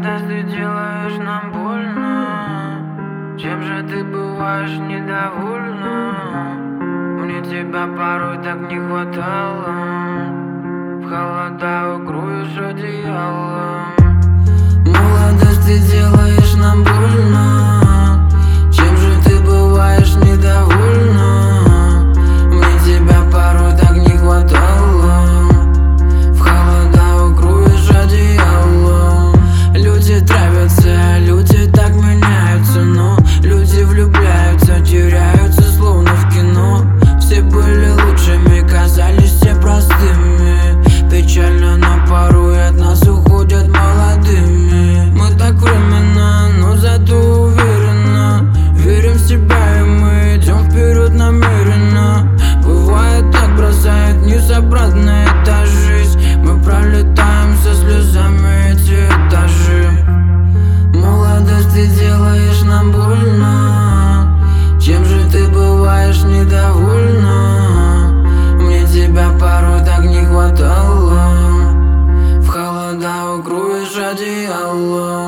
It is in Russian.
Молодость, ты делаешь нам больно. Чем же ты бываешь недовольна? Мне тебя порой так не хватало. В холода укроешь одеялом. Молодость, ты делаешь нам больно. Чем же ты бываешь недовольна? Мне тебя порой так не хватало. В холода укроешь одеялом. Люди травятся, люди так меняются, но люди влюбляются, теряются, словно в кино. Все были лучшими, казались все простыми. Печально, но порой от нас уходят молодыми. Мы так временно, но зато уверенно верим в себя, и мы идем вперед намеренно. Бывает так, бросает вниз обратно, это жизнь. Мы пролетаем со слезами эти этажи. Молодость, ты делаешь нам больно. Чем же ты бываешь недовольна? Мне тебя порой так не хватало. В холода укроешь одеялом.